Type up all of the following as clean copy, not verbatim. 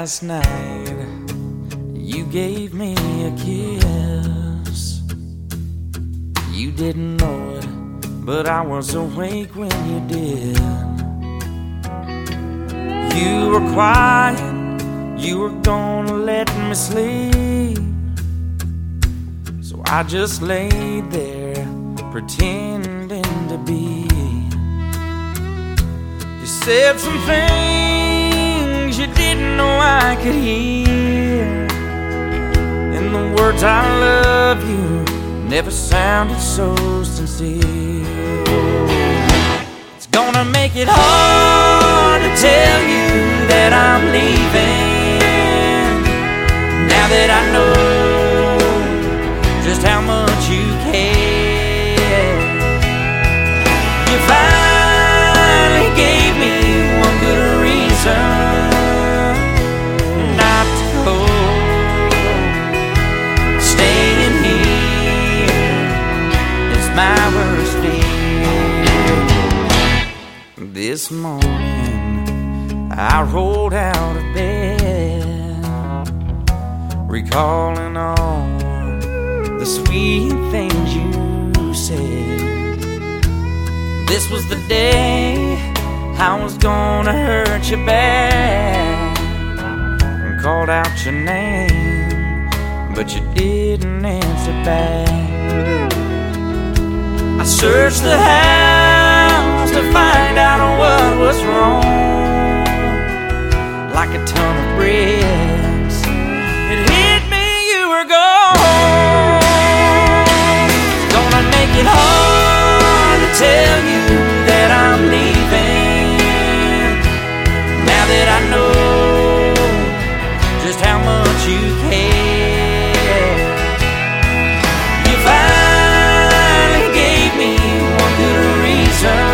Last night you gave me a kiss. You didn't know it, but I was awake when you did. You were quiet, you were gonna let me sleep, so I just laid there pretending to be. You said some things you didn't know I could hear, and the words I love you never sounded so sincere. It's gonna make it hard to tell you that I'm leaving, now that I know just how much you care. You finally gave me one good reason not to go. Staying here is my worst fear. This morning I rolled out of bed, recalling all the sweet things you said. This was the day I was gonna hurt you bad, and called out your name, but you didn't answer back. I searched the house to find out what was wrong, like a ton of bricks. It hit me, you were gone. It's gonna make it hard to tell you that I'm leaving, now that I know just how much you care. You finally gave me one good reason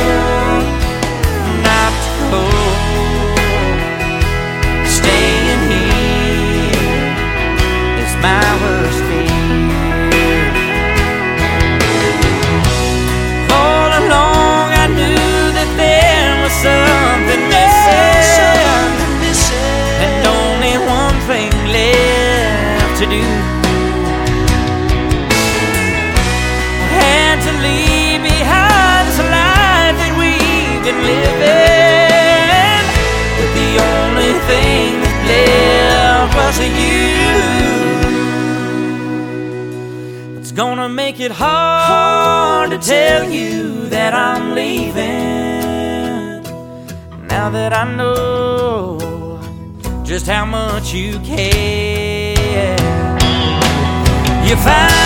not to go. Staying here is my worst fear. All along I knew that there was something missing, and only one thing left to do. I had to leave behind this life that we've been living, but the only thing that left was you. It's gonna make it hard to tell you that I'm leaving, now that I know just how much you care. You find